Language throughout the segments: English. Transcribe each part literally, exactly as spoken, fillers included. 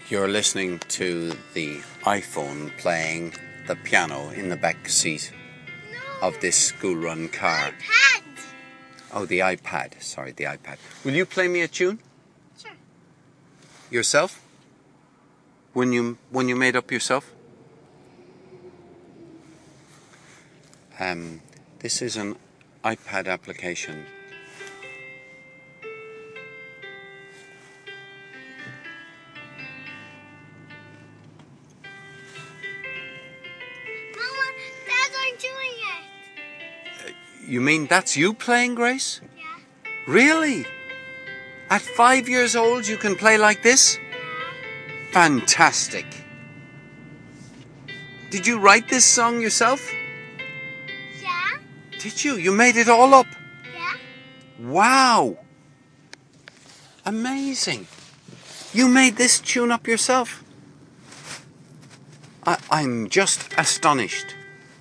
You're listening to the iPhone playing the piano in the back seat No. of this school-run car. iPad. Oh, the iPad. Sorry, the iPad. Will you play me a tune? Sure. Yourself? When you when you made up yourself? Um, this is an iPad application. Mama, Dad aren't doing it. You mean that's you playing, Grace? Yeah. Really? At five years old you can play like this? Yeah. Fantastic. Did you write this song yourself? Yeah. Did you? You made it all up? Yeah. Wow. Amazing. You made this tune up yourself? I, I'm just astonished.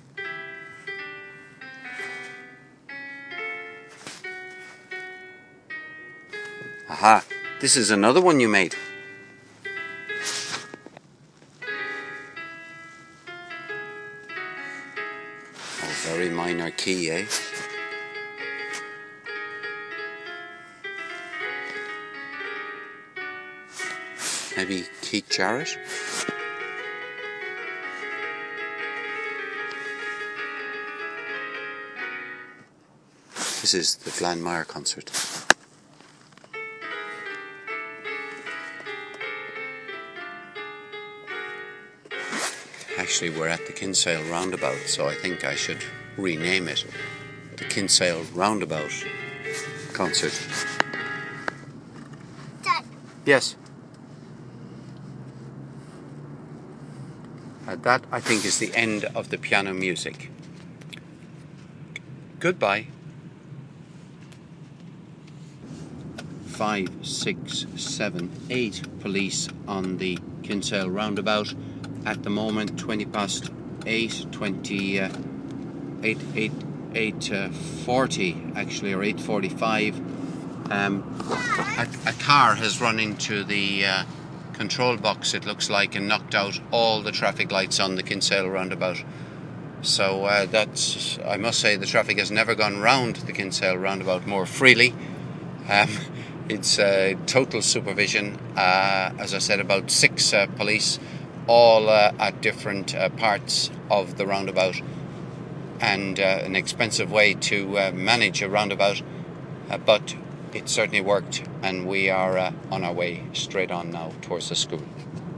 Aha, this is another one you made. Oh, very minor key, eh? Maybe Keith Jarrett? This is the Glenn Meyer concert. Actually, we're at the Kinsale Roundabout, so I think I should rename it the Kinsale Roundabout Concert. Dad. Yes. Uh, that, I think, is the end of the piano music. Goodbye. Five, six, seven, eight police on the Kinsale Roundabout. At the moment, twenty past eight, twenty, uh, eight, eight, eight, uh, forty actually, or eight forty-five. Um, a, a car has run into the uh, control box, it looks like, and knocked out all the traffic lights on the Kinsale Roundabout. So uh, that's, I must say, the traffic has never gone round the Kinsale Roundabout more freely. Um, it's uh, total supervision. Uh, as I said, about six uh, police, all uh, at different uh, parts of the roundabout, and uh, an expensive way to uh, manage a roundabout, uh, but it certainly worked, and we are uh, on our way straight on now towards the school.